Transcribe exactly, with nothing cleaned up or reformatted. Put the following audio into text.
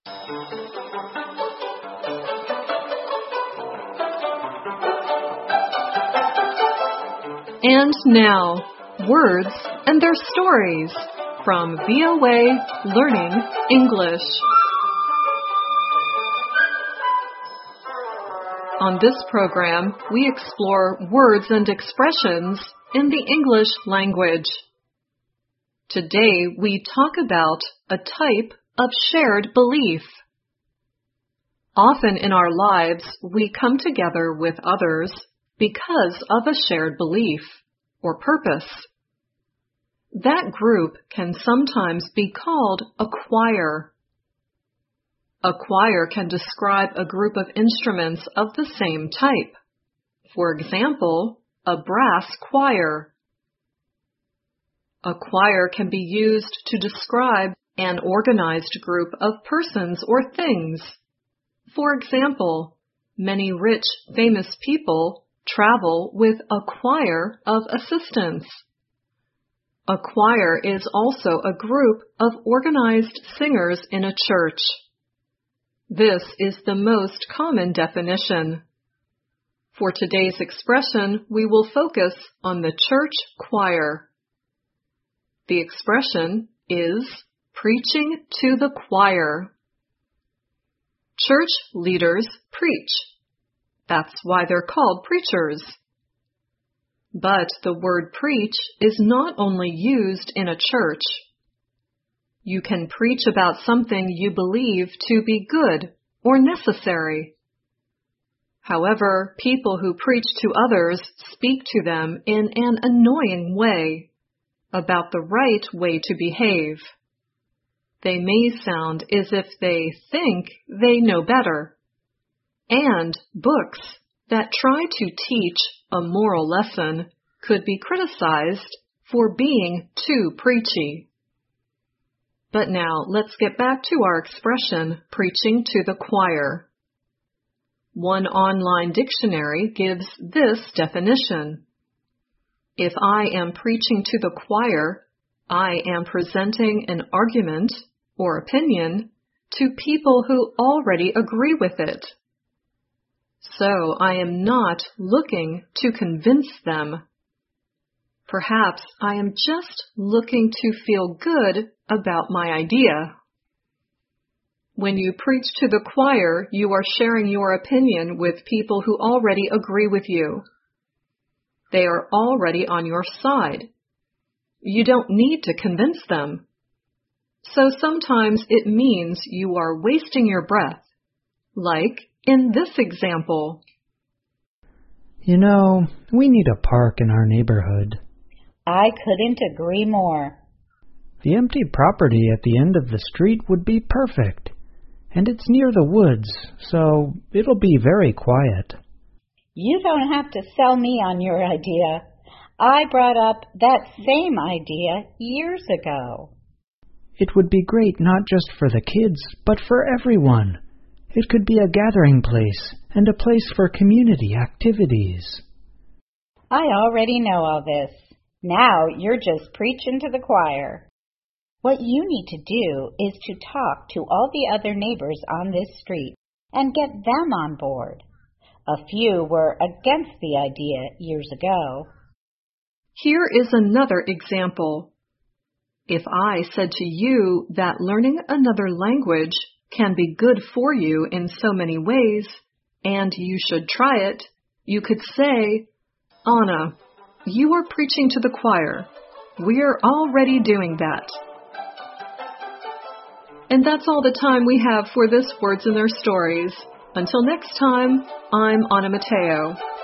And now, words and their stories from V O A Learning English. On this program, we explore words and expressions in the English language. Today, we talk about a type of shared belief. Often in our lives, we come together with others because of a shared belief or purpose. That group can sometimes be called a choir. A choir can describe a group of instruments of the same type. For example, a brass choir. A choir can be used to describe an organized group of persons or things. For example, many rich, famous people travel with a choir of assistants. A choir is also a group of organized singers in a church. This is the most common definition. For today's expression, we will focus on the church choir. The expression is preaching to the choir. Church leaders preach. That's why they're called preachers. But the word preach is not only used in a church. You can preach about something you believe to be good or necessary. However, people who preach to others speak to them in an annoying way about the right way to behave. They may sound as if they think they know better. And books that try to teach a moral lesson could be criticized for being too preachy. But now let's get back to our expression, preaching to the choir. One online dictionary gives this definition. If I am preaching to the choir, I am presenting an argument or opinion to people who already agree with it. So I am not looking to convince them. Perhaps I am just looking to feel good about my idea. When you preach to the choir, you are sharing your opinion with people who already agree with you. They are already on your side. You don't need to convince them. So sometimes it means you are wasting your breath, like in this example. You know, we need a park in our neighborhood. I couldn't agree more. The empty property at the end of the street would be perfect, and it's near the woods, so it'll be very quiet. You don't have to sell me on your idea. I brought up that same idea years ago. It would be great not just for the kids, but for everyone. It could be a gathering place and a place for community activities. I already know all this. Now you're just preaching to the choir. What you need to do is to talk to all the other neighbors on this street and get them on board. A few were against the idea years ago. Here is another example. If I said to you that learning another language can be good for you in so many ways, and you should try it, you could say, Anna, you are preaching to the choir. We're already doing that. And that's all the time we have for this Words and Their Stories. Until next time, I'm Anna Mateo.